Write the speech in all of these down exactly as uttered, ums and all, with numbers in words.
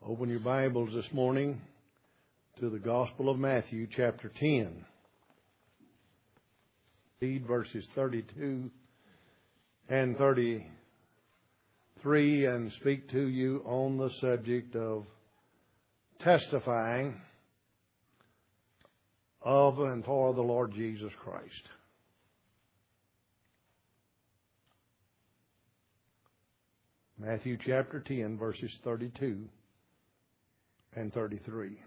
Open your Bibles this morning to the Gospel of Matthew, chapter ten. Read verses thirty-two and thirty-three and speak to you on the subject of testifying of and for the Lord Jesus Christ. Matthew chapter ten, verses thirty-two and thirty-three.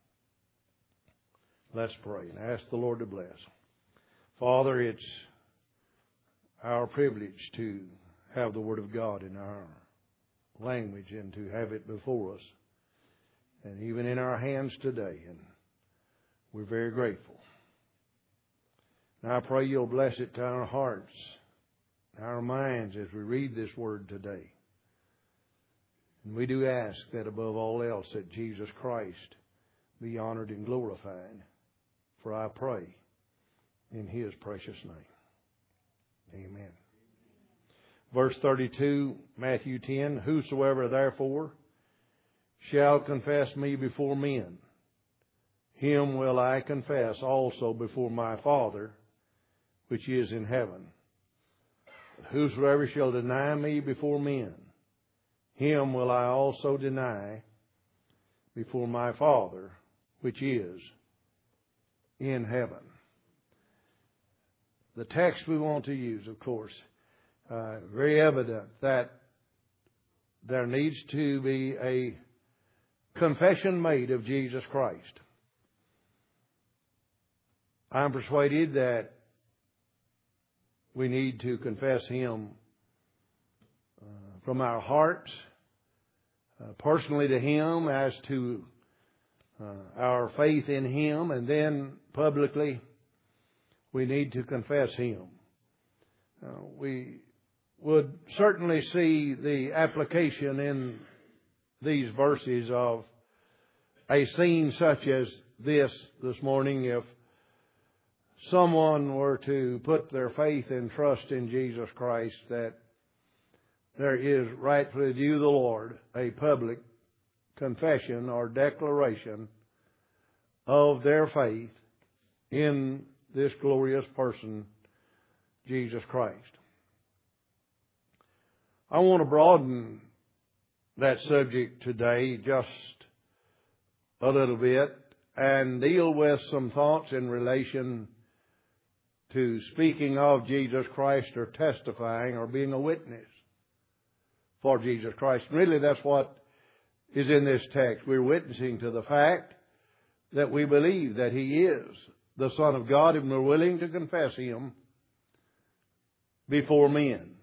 Let's pray and ask the Lord to bless. Father, it's our privilege to have the Word of God in our language and to have it before us and even in our hands today. And we're very grateful. Now I pray you'll bless it to our hearts, our minds as we read this Word today. And we do ask that above all else that Jesus Christ be honored and glorified. For I pray in His precious name. Amen. Verse thirty-two, Matthew ten, Whosoever therefore shall confess me before men, him will I confess also before my Father, which is in heaven. But whosoever shall deny me before men, him will I also deny before my Father, which is in heaven. The text we want to use, of course, uh, very evident that there needs to be a confession made of Jesus Christ. I'm persuaded that we need to confess Him uh, from our hearts, uh, personally to Him as to uh, our faith in Him, and then publicly we need to confess Him. Uh, we would certainly see the application in these verses of a scene such as this this morning if someone were to put their faith and trust in Jesus Christ, that there is rightfully due the Lord a public confession or declaration of their faith in this glorious person, Jesus Christ. I want to broaden that subject today just a little bit and deal with some thoughts in relation to speaking of Jesus Christ or testifying or being a witness for Jesus Christ. And really that's what is in this text. We're witnessing to the fact that we believe that He is the Son of God and we're willing to confess Him before men.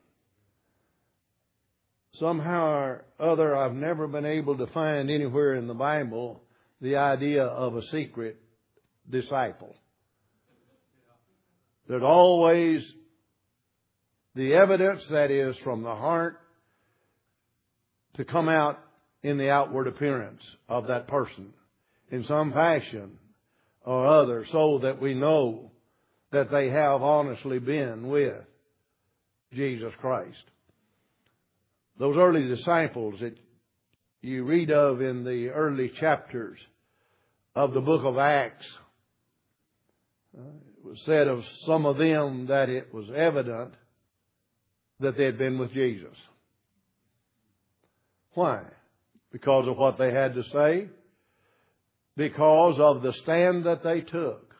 Somehow or other, I've never been able to find anywhere in the Bible the idea of a secret disciple. There's always the evidence that is from the heart to come out in the outward appearance of that person in some fashion or other, so that we know that they have honestly been with Jesus Christ. Those early disciples that you read of in the early chapters of the book of Acts, uh, it was said of some of them that it was evident that they had been with Jesus. Why? Because of what they had to say? Because of the stand that they took.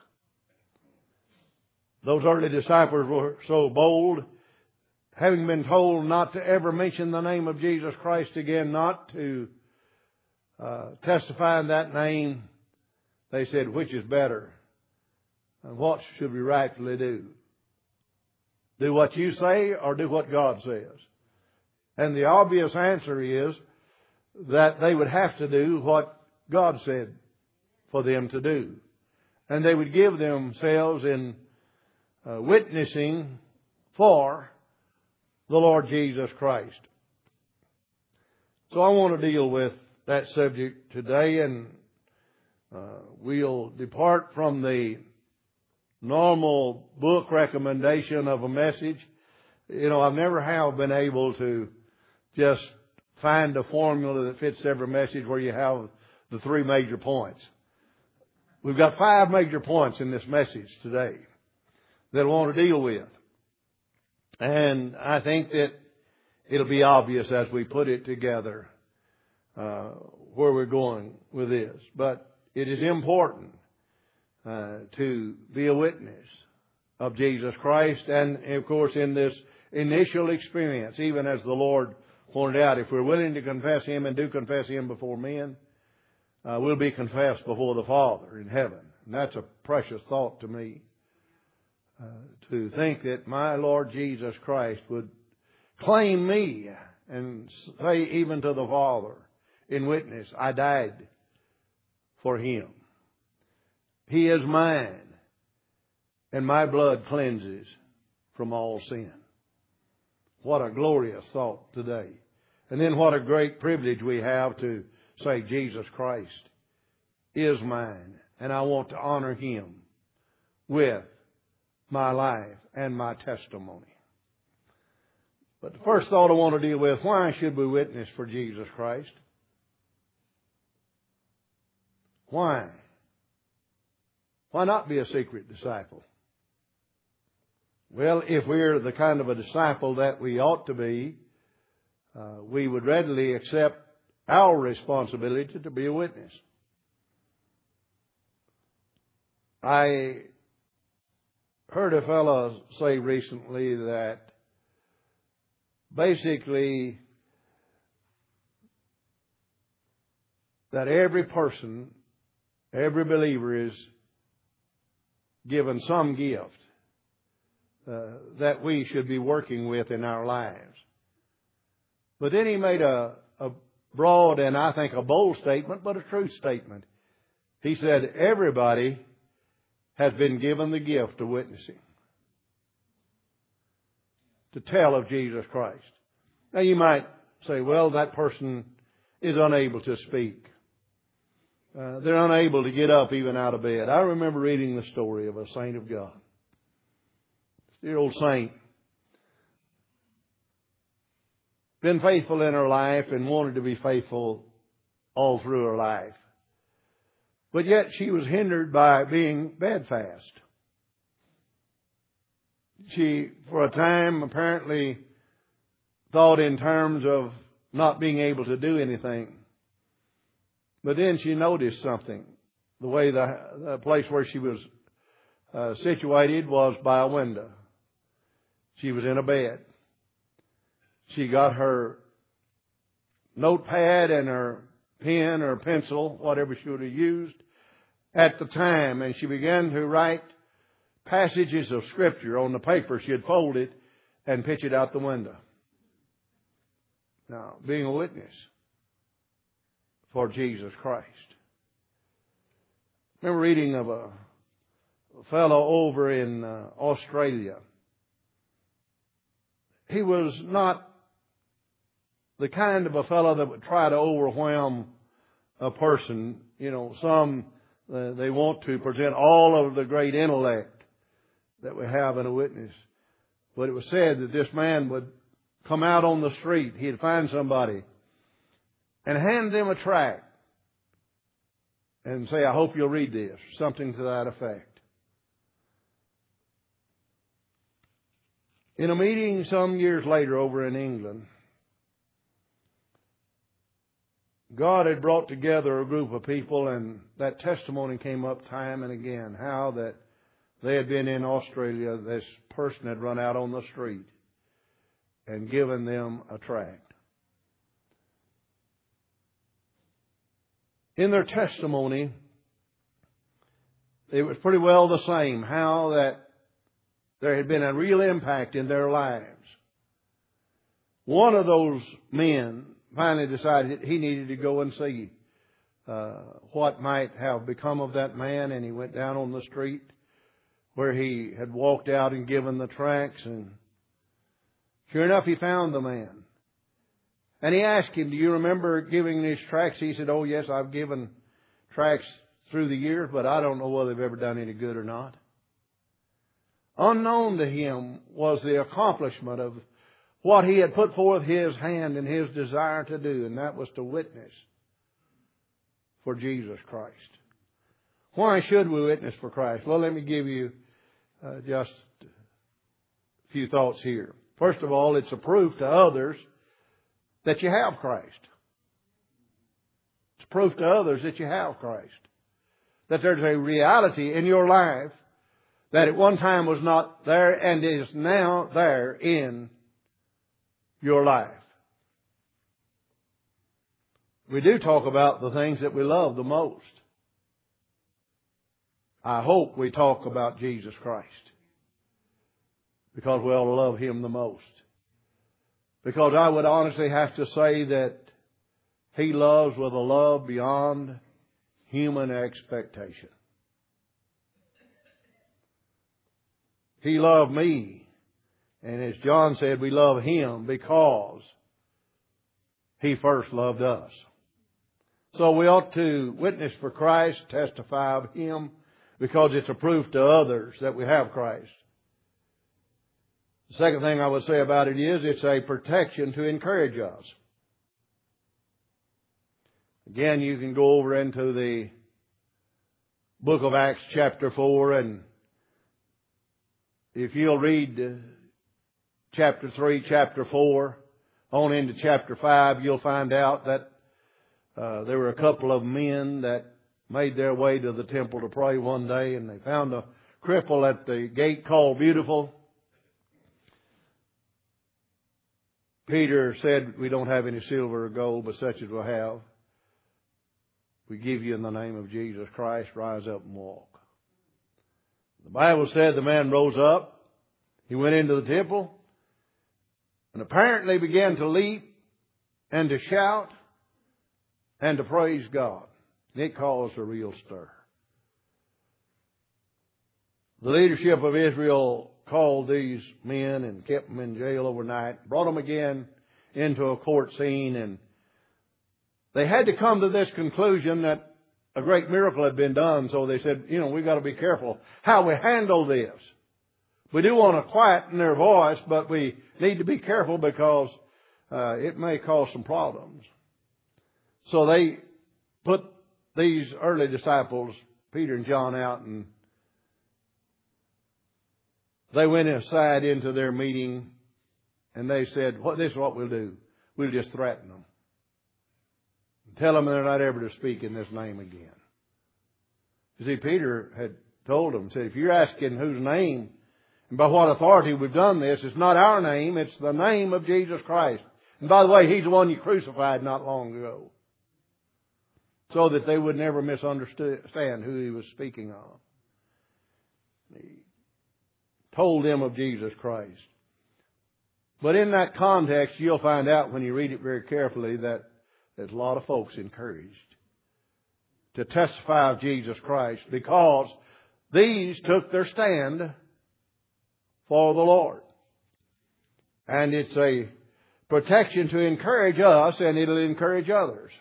Those early disciples were so bold, having been told not to ever mention the name of Jesus Christ again, not to uh, testify in that name, they said, which is better? And what should we rightfully do? Do what you say or do what God says? And the obvious answer is that they would have to do what God said for them to do. And they would give themselves in uh, witnessing for the Lord Jesus Christ. So I want to deal with that subject today, and uh, we'll depart from the normal book recommendation of a message. You know, I've never have been able to just find a formula that fits every message where you have the three major points. We've got five major points in this message today that I want to deal with. And I think that it'll be obvious as we put it together uh, where we're going with this. But it is important uh, to be a witness of Jesus Christ. And, of course, in this initial experience, even as the Lord pointed out, if we're willing to confess Him and do confess Him before men, uh, we'll be confessed before the Father in heaven. And that's a precious thought to me, uh, to think that my Lord Jesus Christ would claim me and say even to the Father in witness, I died for Him. He is mine, and my blood cleanses from all sin. What a glorious thought today. And then what a great privilege we have to say Jesus Christ is mine, and I want to honor Him with my life and my testimony. But the first thought I want to deal with, why should we witness for Jesus Christ? Why? Why not be a secret disciple? Well, if we're the kind of a disciple that we ought to be, uh, we would readily accept our responsibility to be a witness. I heard a fellow say recently that basically that every person, every believer is given some gift uh, that we should be working with in our lives. But then he made a, a broad and I think a bold statement, but a true statement. He said everybody has been given the gift of witnessing, to tell of Jesus Christ. Now you might say, well, that person is unable to speak. Uh, they're unable to get up even out of bed. I remember reading the story of a saint of God. Dear old saint. Been faithful in her life and wanted to be faithful all through her life. But yet she was hindered by being bedfast. She, for a time, apparently thought in terms of not being able to do anything. But then she noticed something. The way the, the place where she was uh, situated was by a window. She was in a bed. She got her notepad and her pen or pencil, whatever she would have used at the time, and she began to write passages of Scripture on the paper she had folded and pitch it out the window. Now, being a witness for Jesus Christ. I remember reading of a fellow over in uh, Australia. He was not the kind of a fellow that would try to overwhelm a person. You know, some, uh, they want to present all of the great intellect that we have in a witness. But it was said that this man would come out on the street. He'd find somebody and hand them a tract and say, I hope you'll read this. Something to that effect. In a meeting some years later over in England, God had brought together a group of people, and that testimony came up time and again, how that they had been in Australia. This person had run out on the street and given them a tract. In their testimony, it was pretty well the same, how that there had been a real impact in their lives. One of those men finally decided he needed to go and see uh, what might have become of that man, and he went down on the street where he had walked out and given the tracts, and sure enough, he found the man. And he asked him, do you remember giving these tracts? He said, oh yes, I've given tracts through the years, but I don't know whether they've ever done any good or not. Unknown to him was the accomplishment of what He had put forth His hand and His desire to do, and that was to witness for Jesus Christ. Why should we witness for Christ? Well, let me give you uh, just a few thoughts here. First of all, it's a proof to others that you have Christ. It's proof to others that you have Christ. That there's a reality in your life that at one time was not there and is now there in your life. We do talk about the things that we love the most. I hope we talk about Jesus Christ, because we ought to love Him the most. Because I would honestly have to say that He loves with a love beyond human expectation. He loved me. And as John said, we love Him because He first loved us. So we ought to witness for Christ, testify of Him, because it's a proof to others that we have Christ. The second thing I would say about it is it's a protection to encourage us. Again, you can go over into the book of Acts chapter four, and if you'll read chapter three, chapter four, on into chapter five, you'll find out that uh, there were a couple of men that made their way to the temple to pray one day, and they found a cripple at the gate called Beautiful. Peter said, "We don't have any silver or gold, but such as we have, we give you in the name of Jesus Christ. Rise up and walk." The Bible said the man rose up. He went into the temple and apparently began to leap and to shout and to praise God. It caused a real stir. The leadership of Israel called these men and kept them in jail overnight, brought them again into a court scene, and they had to come to this conclusion that a great miracle had been done. So they said, you know, we've got to be careful how we handle this. We do want to quieten their voice, but we need to be careful because uh, it may cause some problems. So they put these early disciples, Peter and John, out, and they went aside into their meeting, and they said, "What? This is what we'll do. We'll just threaten them. Tell them they're not ever to speak in this name again." You see, Peter had told them, said, if you're asking whose name and by what authority we've done this, it's not our name, it's the name of Jesus Christ. And by the way, He's the one you crucified not long ago. So that they would never misunderstand who He was speaking of. He told them of Jesus Christ. But in that context, you'll find out when you read it very carefully that there's a lot of folks encouraged to testify of Jesus Christ because these took their stand for the Lord. And it's a protection to encourage us, and it'll encourage others.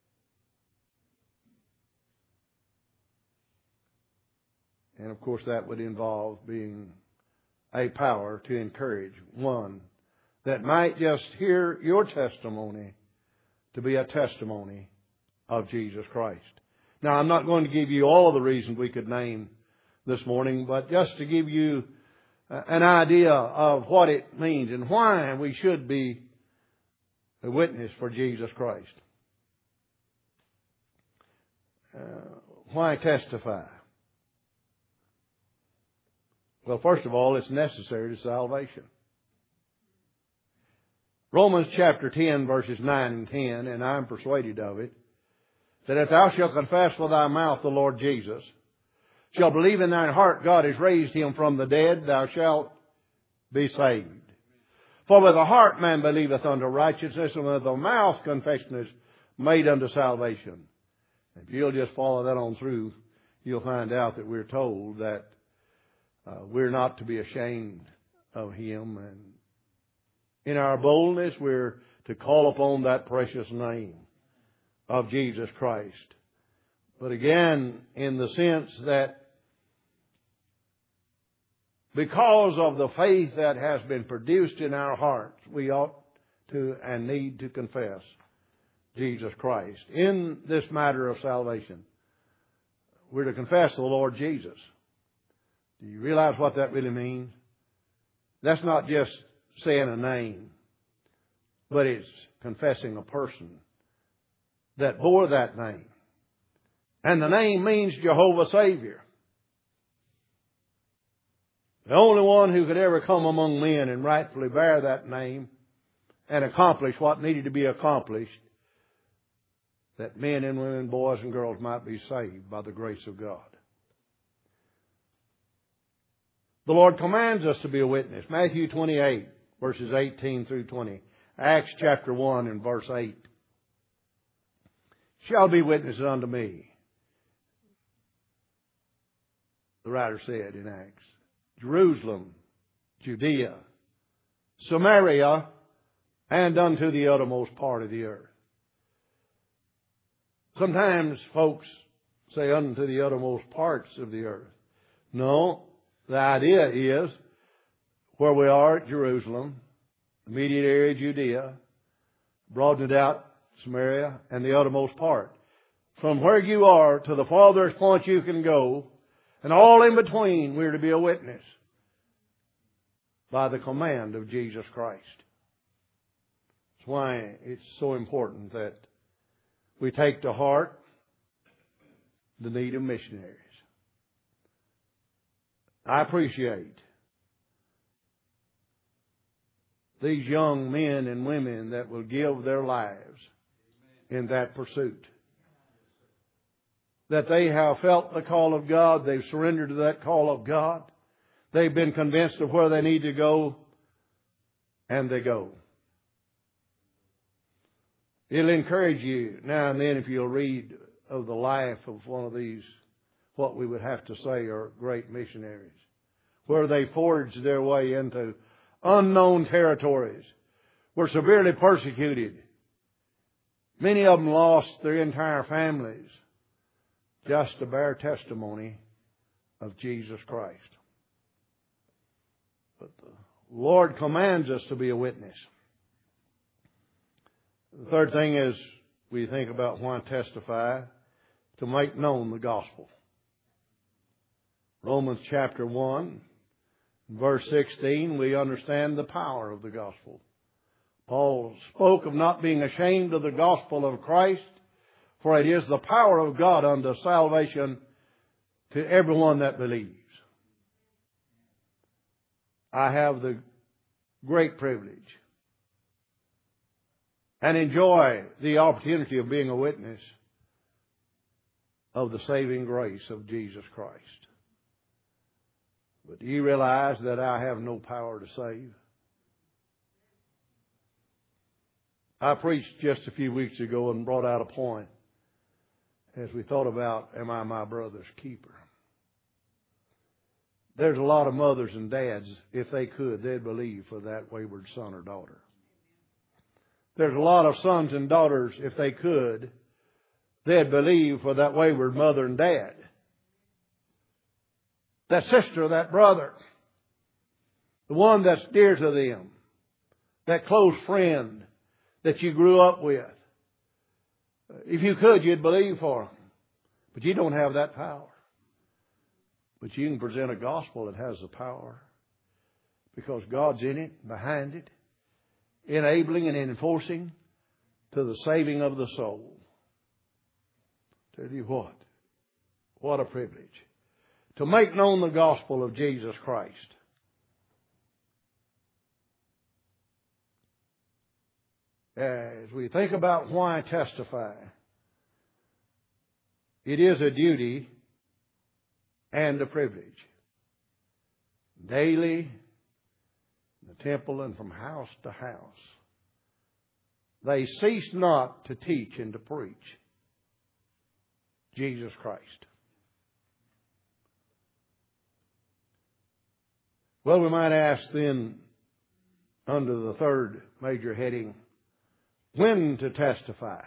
And of course that would involve being a power to encourage one that might just hear your testimony to be a testimony of Jesus Christ. Now, I'm not going to give you all the reasons we could name this morning, but just to give you an idea of what it means and why we should be a witness for Jesus Christ. Uh, why testify? Well, first of all, it's necessary to salvation. Romans chapter ten, verses nine and ten, and I'm persuaded of it, that if thou shalt confess with thy mouth the Lord Jesus, shalt believe in thine heart God has raised Him from the dead, thou shalt be saved. For with the heart man believeth unto righteousness, and with the mouth confession is made unto salvation. If you'll just follow that on through, you'll find out that we're told that uh, we're not to be ashamed of Him, and in our boldness we're to call upon that precious name of Jesus Christ. But again, in the sense that because of the faith that has been produced in our hearts, we ought to and need to confess Jesus Christ. In this matter of salvation, we're to confess the Lord Jesus. Do you realize what that really means? That's not just saying a name, but it's confessing a person that bore that name. And the name means Jehovah Savior. The only one who could ever come among men and rightfully bear that name and accomplish what needed to be accomplished, that men and women, boys and girls might be saved by the grace of God. The Lord commands us to be a witness. Matthew twenty-eight, verses eighteen through twenty. Acts chapter one and verse eight. Shall be witnesses unto me, the writer said in Acts. Jerusalem, Judea, Samaria, and unto the uttermost part of the earth. Sometimes folks say unto the uttermost parts of the earth. No, the idea is where we are at Jerusalem, immediate area Judea, broaden it out, Samaria, and the uttermost part. From where you are to the farthest point you can go, and all in between, we're to be a witness by the command of Jesus Christ. That's why it's so important that we take to heart the need of missionaries. I appreciate these young men and women that will give their lives in that pursuit. That they have felt the call of God. They've surrendered to that call of God. They've been convinced of where they need to go. And they go. It'll encourage you now and then if you'll read of the life of one of these, what we would have to say are great missionaries. Where they forged their way into unknown territories. Were severely persecuted. Many of them lost their entire families just to bear testimony of Jesus Christ. But the Lord commands us to be a witness. The third thing is we think about why testify, to make known the gospel. Romans chapter one, verse sixteen, we understand the power of the gospel. Paul spoke of not being ashamed of the gospel of Christ, for it is the power of God unto salvation to everyone that believes. I have the great privilege and enjoy the opportunity of being a witness of the saving grace of Jesus Christ. But do you realize that I have no power to save? I preached just a few weeks ago and brought out a point as we thought about, am I my brother's keeper? There's a lot of mothers and dads, if they could, they'd believe for that wayward son or daughter. There's a lot of sons and daughters, if they could, they'd believe for that wayward mother and dad. That sister, that brother, the one that's dear to them, that close friend that you grew up with. If you could, you'd believe for them. But you don't have that power. But you can present a gospel that has the power. Because God's in it, behind it, enabling and enforcing to the saving of the soul. Tell you what, what a privilege. To make known the gospel of Jesus Christ. As we think about why testify, it is a duty and a privilege. Daily, in the temple and from house to house, they cease not to teach and to preach Jesus Christ. Well, we might ask then, under the third major heading, when to testify.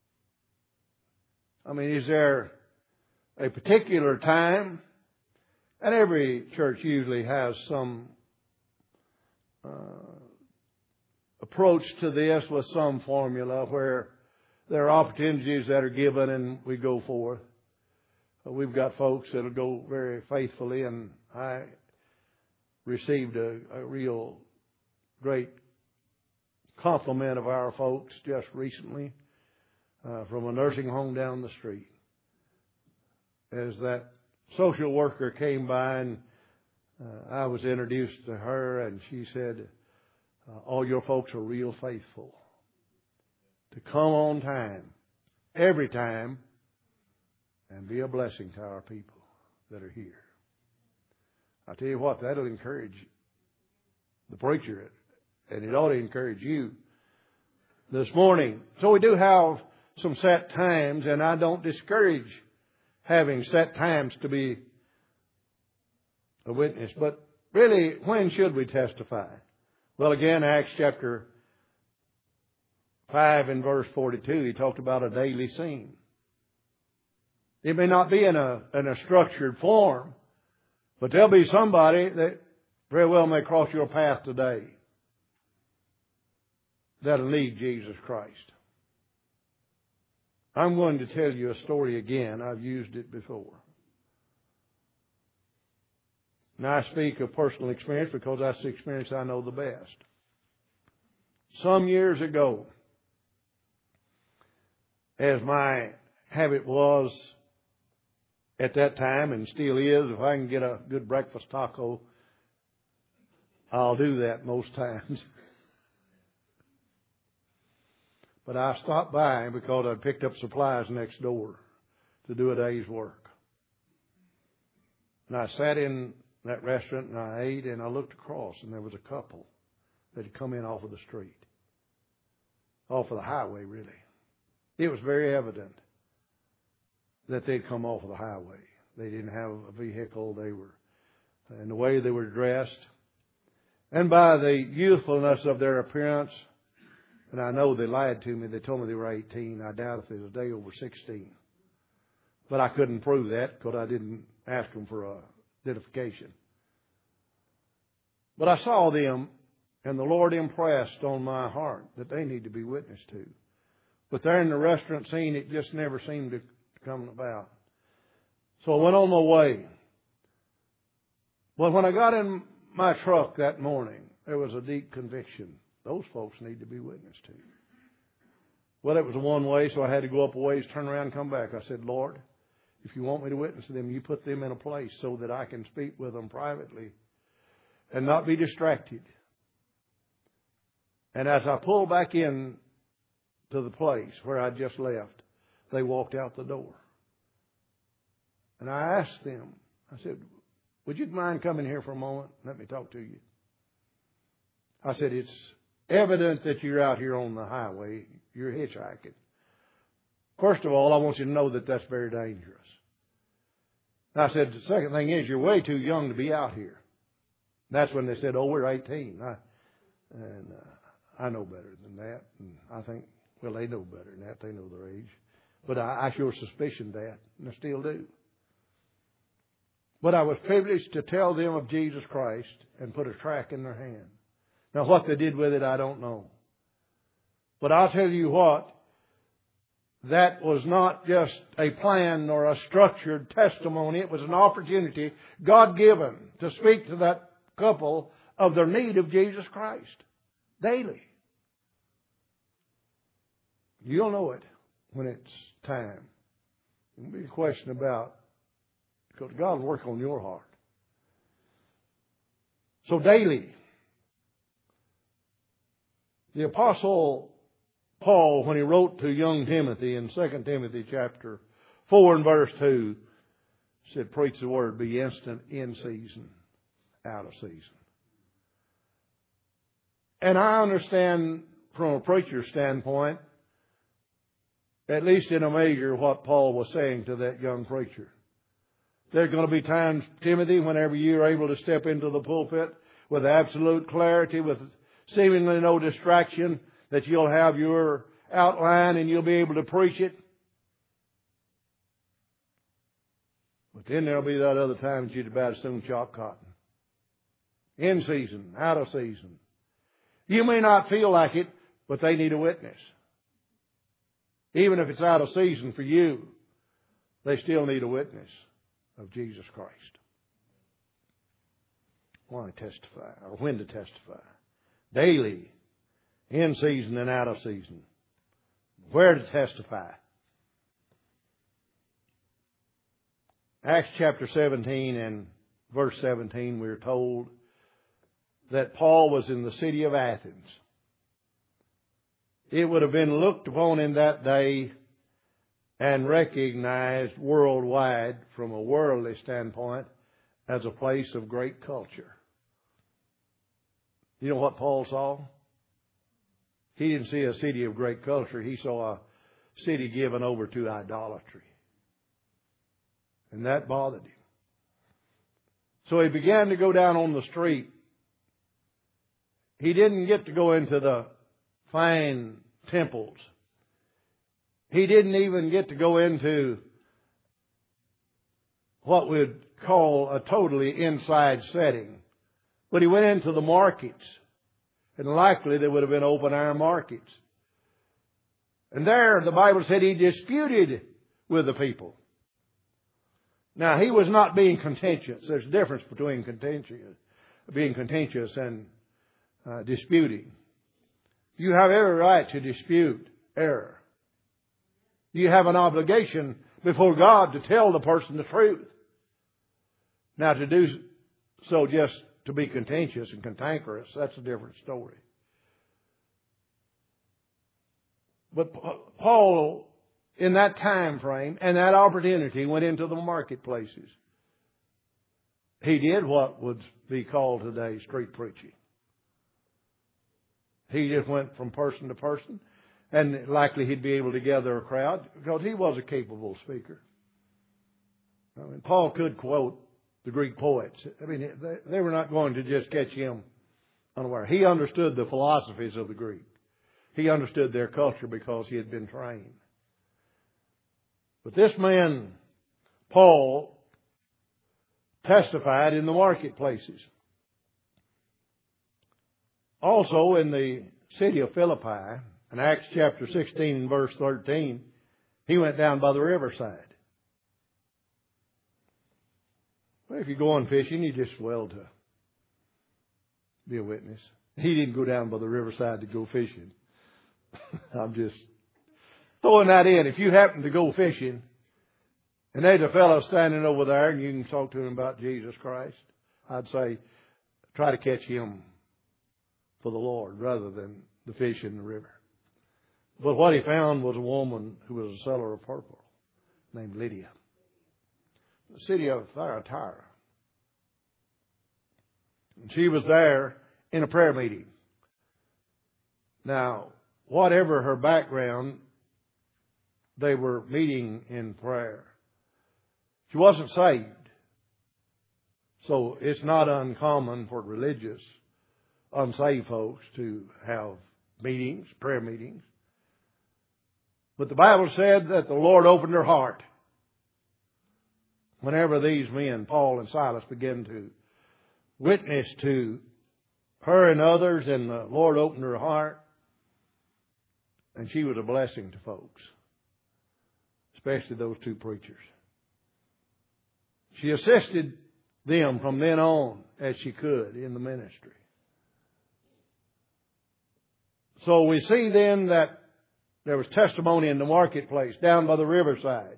I mean, is there a particular time And every church usually has some uh, approach to this with some formula where there are opportunities that are given and we go forth. We've got folks that will go very faithfully, and I received a, a real great compliment of our folks just recently uh, from a nursing home down the street. As that social worker came by and uh, I was introduced to her, and she said, uh, all your folks are real faithful to come on time, every time, and be a blessing to our people that are here. I tell you what, that'll encourage the preacher, and it ought to encourage you this morning. So we do have some set times, and I don't discourage having set times to be a witness. But really, when should we testify? Well, again, Acts chapter five and verse forty-two, he talked about a daily scene. It may not be in a, in a structured form, but there'll be somebody that very well may cross your path today that'll need Jesus Christ. I'm going to tell you a story again. I've used it before. Now, I speak of personal experience because that's the experience I know the best. Some years ago, as my habit was at that time, and still is, if I can get a good breakfast taco, I'll do that most times. But I stopped by because I'd picked up supplies next door to do a day's work. And I sat in that restaurant and I ate, and I looked across, and there was a couple that had come in off of the street. Off of the highway, really. It was very evident that they'd come off of the highway. They didn't have a vehicle. They were, in the way they were dressed, and by the youthfulness of their appearance, and I know they lied to me. They told me they were eighteen. I doubt if they was a day over sixteen. But I couldn't prove that because I didn't ask them for a identification. But I saw them, and the Lord impressed on my heart that they need to be witnessed to. But there in the restaurant scene, it just never seemed to come about. So I went on my way. Well, when I got in my truck that morning, there was a deep conviction. Those folks need to be witnessed to. Well, it was a one way, so I had to go up a ways, turn around, and come back. I said, Lord, if you want me to witness to them, you put them in a place so that I can speak with them privately and not be distracted. And as I pulled back in to the place where I'd just left, they walked out the door. And I asked them, I said, would you mind coming here for a moment? Let me talk to you. I said, it's evident that you're out here on the highway. You're hitchhiking. First of all, I want you to know that that's very dangerous. And I said, the second thing is, you're way too young to be out here. That's when they said, oh, we're eighteen. I, and uh, I know better than that. And I think, well, they know better than that. They know their age. But I, I sure suspicioned that, and I still do. But I was privileged to tell them of Jesus Christ and put a tract in their hand. Now, what they did with it, I don't know. But I'll tell you what, that was not just a plan or a structured testimony. It was an opportunity, God-given, to speak to that couple of their need of Jesus Christ daily. You'll know it when it's time. There'll be a question about, because God will work on your heart. So daily, the Apostle Paul, when he wrote to young Timothy in Second Timothy chapter four and verse two, said, preach the word, be instant, in season, out of season. And I understand from a preacher's standpoint, at least in a measure, what Paul was saying to that young preacher. There's going to be times, Timothy, whenever you're able to step into the pulpit with absolute clarity, with seemingly no distraction, that you'll have your outline and you'll be able to preach it. But then there'll be that other time that you'd about as soon chop cotton. In season, out of season. You may not feel like it, but they need a witness. Even if it's out of season for you, they still need a witness of Jesus Christ. Why testify, or when to testify? Daily, in season and out of season. Where to testify? Acts chapter seventeen and verse seventeen, we're told that Paul was in the city of Athens. It would have been looked upon in that day and recognized worldwide from a worldly standpoint as a place of great culture. You know what Paul saw? He didn't see a city of great culture. He saw a city given over to idolatry. And that bothered him. So he began to go down on the street. He didn't get to go into the fine temples. He didn't even get to go into what we'd call a totally inside setting. But he went into the markets. And likely they would have been open air markets. And there, the Bible said he disputed with the people. Now, he was not being contentious. There's a difference between contentious, being contentious and uh, disputing. You have every right to dispute error. You have an obligation before God to tell the person the truth. Now, to do so just to be contentious and cantankerous, that's a different story. But Paul, in that time frame and that opportunity, went into the marketplaces. He did what would be called today street preaching. He just went from person to person, and likely he'd be able to gather a crowd because he was a capable speaker. I mean, Paul could quote the Greek poets. I mean, they were not going to just catch him unaware. He understood the philosophies of the Greek. He understood their culture because he had been trained. But this man, Paul, testified in the marketplaces. Also in the city of Philippi, in Acts chapter sixteen and verse thirteen, he went down by the riverside. Well, if you're going fishing, you just well to be a witness. He didn't go down by the riverside to go fishing. I'm just throwing that in. If you happen to go fishing and there's a fellow standing over there and you can talk to him about Jesus Christ, I'd say try to catch him for the Lord rather than the fish in the river. But what he found was a woman who was a seller of purple named Lydia. The city of Thyatira. And she was there in a prayer meeting. Now, whatever her background, they were meeting in prayer. She wasn't saved. So it's not uncommon for religious, unsaved folks to have meetings, prayer meetings. But the Bible said that the Lord opened her heart. Whenever these men, Paul and Silas, began to witness to her and others, and the Lord opened her heart, and she was a blessing to folks, especially those two preachers. She assisted them from then on as she could in the ministry. So we see then that there was testimony in the marketplace, down by the riverside,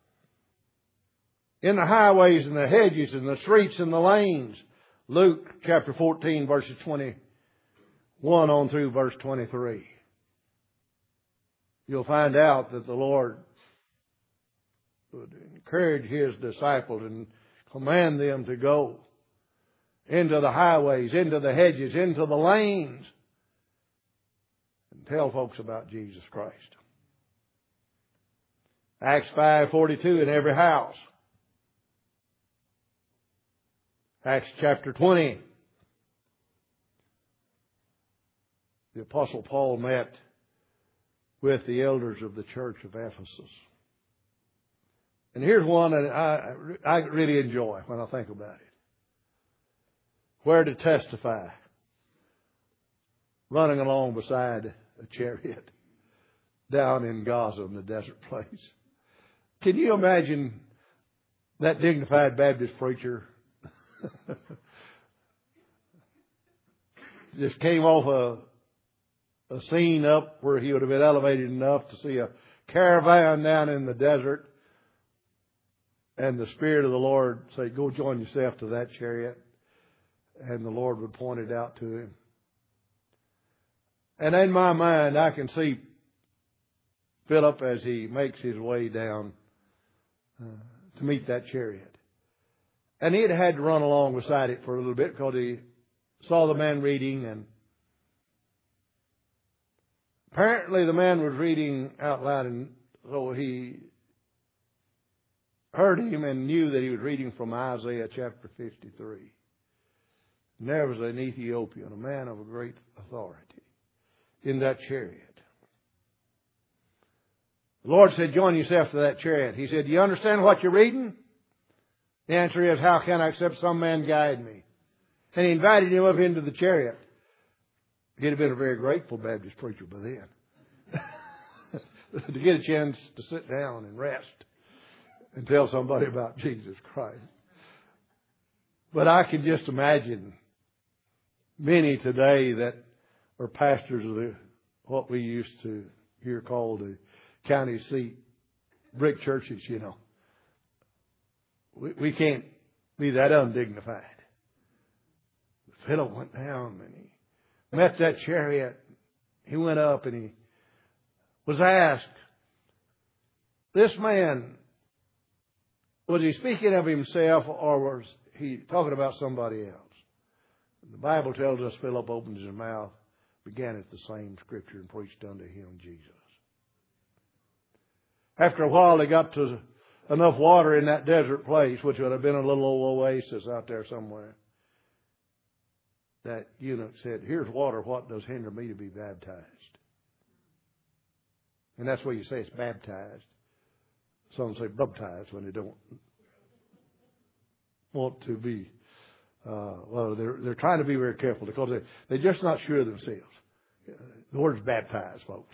in the highways and the hedges and the streets and the lanes. Luke chapter fourteen, verses twenty-one on through verse twenty-three. You'll find out that the Lord would encourage His disciples and command them to go into the highways, into the hedges, into the lanes, and tell folks about Jesus Christ. Acts five forty-two, in every house. Acts chapter twenty. The Apostle Paul met with the elders of the church of Ephesus. And here's one that I, I really enjoy when I think about it. Where to testify. Running along beside a chariot down in Gaza in the desert place. Can you imagine that dignified Baptist preacher just came off a, a scene up where he would have been elevated enough to see a caravan down in the desert, and the Spirit of the Lord say, go join yourself to that chariot, and the Lord would point it out to him. And in my mind, I can see Philip as he makes his way down uh, to meet that chariot. And he had had to run along beside it for a little bit because he saw the man reading, and apparently the man was reading out loud, and so he heard him and knew that he was reading from Isaiah chapter fifty-three. And there was an Ethiopian, a man of a great authority, in that chariot. The Lord said, join yourself to that chariot. He said, do you understand what you're reading? The answer is, how can I except some man guide me? And he invited him up into the chariot. He'd have been a very grateful Baptist preacher by then. To get a chance to sit down and rest and tell somebody about Jesus Christ. But I can just imagine many today that are pastors of the, what we used to hear called the county seat brick churches, you know. We, we can't be that undignified. Philip went down and he met that chariot. He went up and he was asked, this man, was he speaking of himself or was he talking about somebody else? The Bible tells us Philip opened his mouth, began at the same scripture, and preached unto him Jesus. After a while, they got to enough water in that desert place, which would have been a little old oasis out there somewhere. That eunuch said, here's water, what does hinder me to be baptized? And that's where you say it's baptized. Some say baptized when they don't want to be. Uh, well, they're they're trying to be very careful because they're, they're just not sure of themselves. The word's baptized, folks.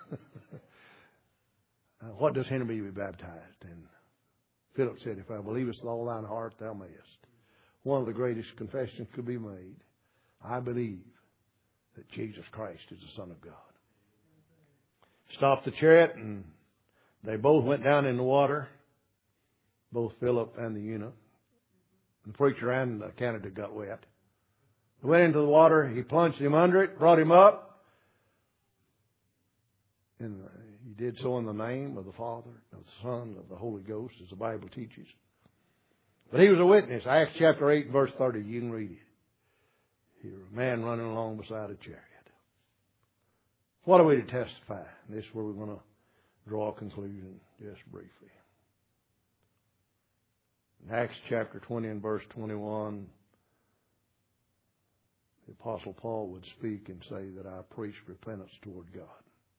uh, what does hinder me to be baptized? And Philip said, if I believest with all thine heart, thou mayest. One of the greatest confessions could be made. I believe that Jesus Christ is the Son of God. Stopped the chariot and they both went down in the water. Both Philip and the eunuch. The preacher and the candidate got wet. He went into the water. He plunged him under it, brought him up. And he did so in the name of the Father, of the Son, of the Holy Ghost, as the Bible teaches. But he was a witness. Acts chapter eight, verse thirty. You can read it. Here, a man running along beside a chariot. What are we to testify? And this is where we're going to draw a conclusion just briefly. In Acts chapter twenty and verse twenty-one, the Apostle Paul would speak and say that I preach repentance toward God.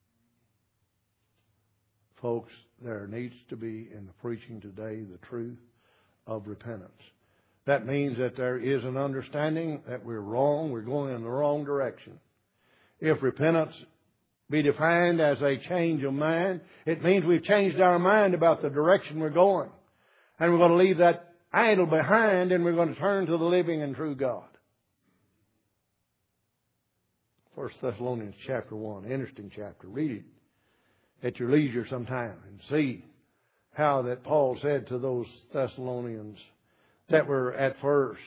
Folks, there needs to be in the preaching today the truth of repentance. That means that there is an understanding that we're wrong, we're going in the wrong direction. If repentance be defined as a change of mind, it means we've changed our mind about the direction we're going. And we're going to leave that idol behind and we're going to turn to the living and true God. First Thessalonians chapter one, interesting chapter. Read it at your leisure sometime and see how that Paul said to those Thessalonians that were at first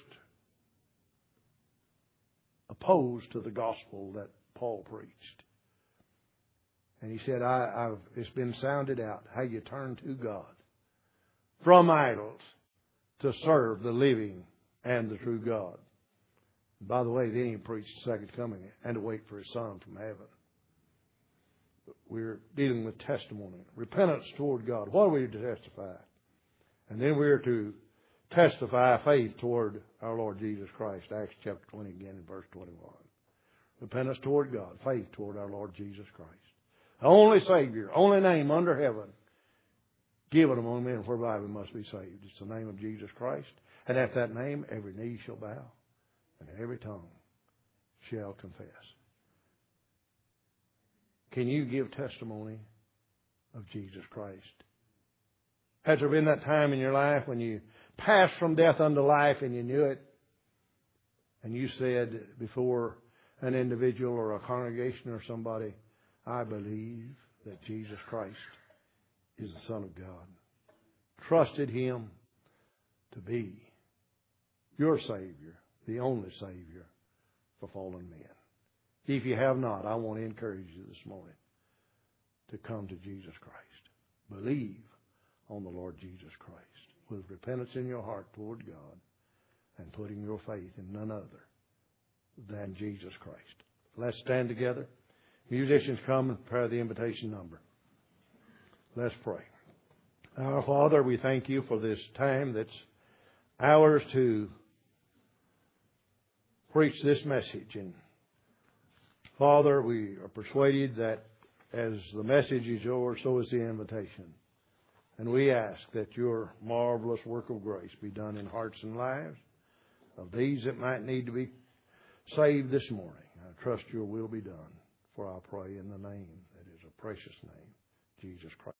opposed to the gospel that Paul preached. And he said, I, I've, it's been sounded out how you turn to God from idols to serve the living and the true God. And by the way, then he preached the second coming and to wait for his Son from heaven. But we're dealing with testimony, repentance toward God. What are we to testify? And then we're to testify faith toward our Lord Jesus Christ. Acts chapter twenty again in verse twenty-one. Repentance toward God, faith toward our Lord Jesus Christ. The only Savior, only name under heaven given among men whereby we must be saved. It's the name of Jesus Christ. And at that name, every knee shall bow and every tongue shall confess. Can you give testimony of Jesus Christ? Has there been that time in your life when you passed from death unto life and you knew it, and you said before an individual or a congregation or somebody, I believe that Jesus Christ is the Son of God. Trusted Him to be your Savior, the only Savior for fallen men. If you have not, I want to encourage you this morning to come to Jesus Christ. Believe on the Lord Jesus Christ with repentance in your heart toward God and putting your faith in none other than Jesus Christ. Let's stand together. Musicians, come and prepare the invitation number. Let's pray. Our Father, we thank you for this time that's ours to preach this message. And Father, we are persuaded that as the message is yours, so is the invitation. And we ask that your marvelous work of grace be done in hearts and lives of these that might need to be saved this morning. I trust your will be done, for I pray in the name that is a precious name, Jesus Christ.